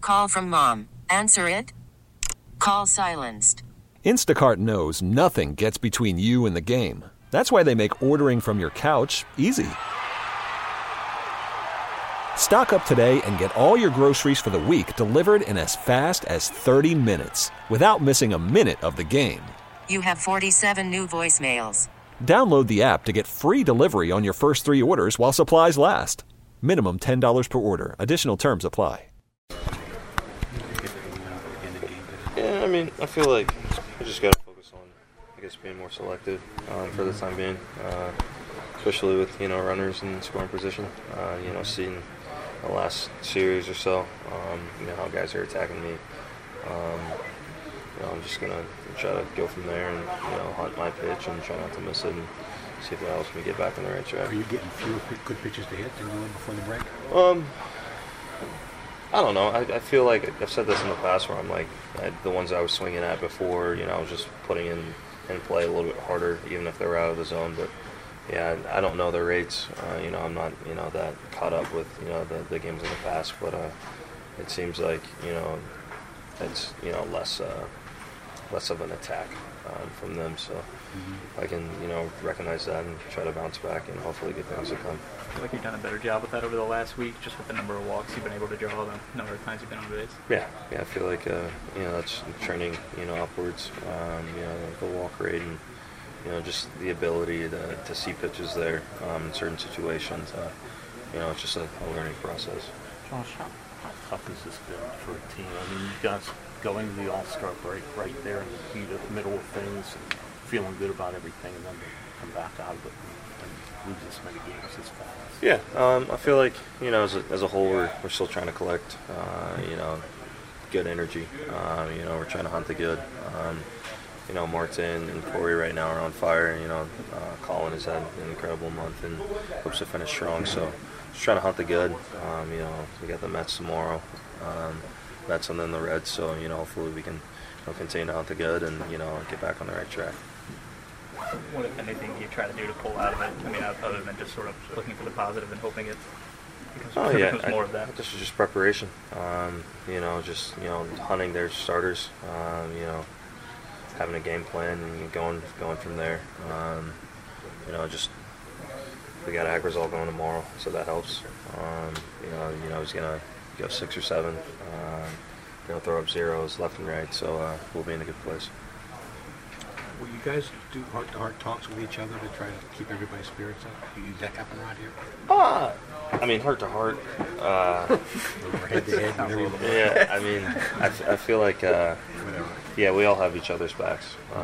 Call from mom. Answer it. Call silenced. Instacart knows nothing gets between you and the game. That's why they make ordering from your couch easy. Stock up today and get all your groceries for the week delivered in as fast as 30 minutes without missing a minute of the game. You have 47 new voicemails. Download the app to get free delivery on your first 3 orders while supplies last. Minimum $10 per order. Additional terms apply. Yeah, I mean, I feel like we just got to focus on, I guess, being more selective for the time being, especially with, runners in scoring position. Seeing the last series or so, how guys are attacking me. I'm just going to try to go from there and, hunt my pitch and try not to miss it and see if that helps me get back on the right track. Are you getting fewer good pitches to hit than you were before the break? I don't know. I feel like I've said this in the past where I'm like, the ones I was swinging at before, I was just putting in play a little bit harder, even if they were out of the zone. But yeah, I don't know their rates. I'm not, that caught up with, the games in the past. But it seems like, it's, less of an attack from them. So I can, recognize that and try to bounce back and hopefully good things to come. I feel like you've done a better job with that over the last week, just with the number of walks you've been able to draw, the number of times you've been on base. Yeah, I feel like, that's trending, upwards, the walk rate and, just the ability to see pitches there in certain situations. It's just a learning process. Josh, how tough has this been for a team? I mean, you guys going to the All-Star break right there in the heat of the middle of things and feeling good about everything, and then to come back out of it and lose this many games this fast. Yeah, I feel like, as a whole, we're still trying to collect, good energy. We're trying to hunt the good. Martin and Corey right now are on fire. Colin has had an incredible month and hopes to finish strong. So just trying to hunt the good. We got the Mets tomorrow. Mets and then the Reds. So, hopefully we can continue to hunt the good and, get back on the right track. What, if anything, do you try to do to pull out of it? I mean, other than just sort of looking for the positive and hoping it becomes more of that? This is just preparation. Hunting their starters. Having a game plan and going from there. We got Agrizal going tomorrow, so that helps. He's gonna go 6 or 7. Throw up zeros left and right, so we'll be in a good place. Will you guys do heart-to-heart talks with each other to try to keep everybody's spirits up? Do you that happen around here? I mean, heart-to-heart. Head-to-head. Yeah, I mean, I feel like, we all have each other's backs,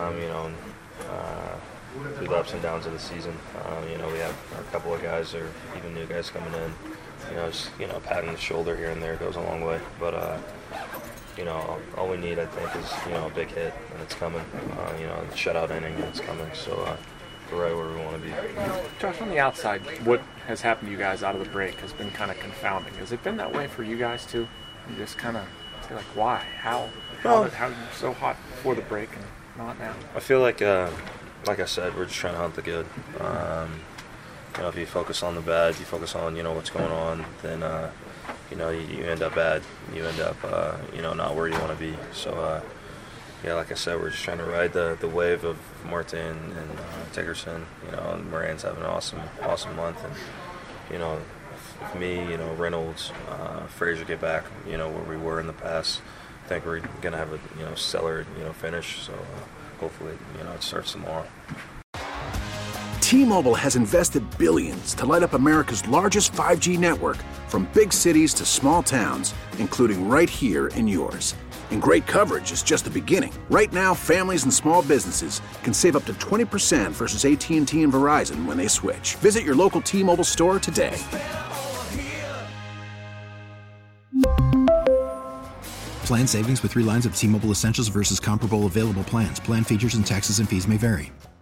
through the ups and downs of the season. We have a couple of guys or even new guys coming in. Patting the shoulder here and there goes a long way. But, all we need, I think, is, a big hit, and it's coming. The shutout inning, and it's coming. So we're right where we want to be. Josh, on the outside, what has happened to you guys out of the break has been kind of confounding. Has it been that way for you guys, too? You just kind of say, like, why? How are you so hot before the break and not now? I feel like I said, we're just trying to hunt the good. If you focus on the bad, you focus on, what's going on, then, you end up bad. You end up, not where you want to be. So, like I said, we're just trying to ride the wave of Martin and Tiggerson. And Moran's having an awesome month. And, if me, Reynolds, Frazier get back, where we were in the past, I think we're going to have a, stellar, finish. So, hopefully, it starts tomorrow. T-Mobile has invested billions to light up America's largest 5G network, from big cities to small towns, including right here in yours. And great coverage is just the beginning. Right now, families and small businesses can save up to 20% versus AT&T and Verizon when they switch. Visit your local T-Mobile store today. Plan savings with 3 lines of T-Mobile Essentials versus comparable available plans. Plan features and taxes and fees may vary.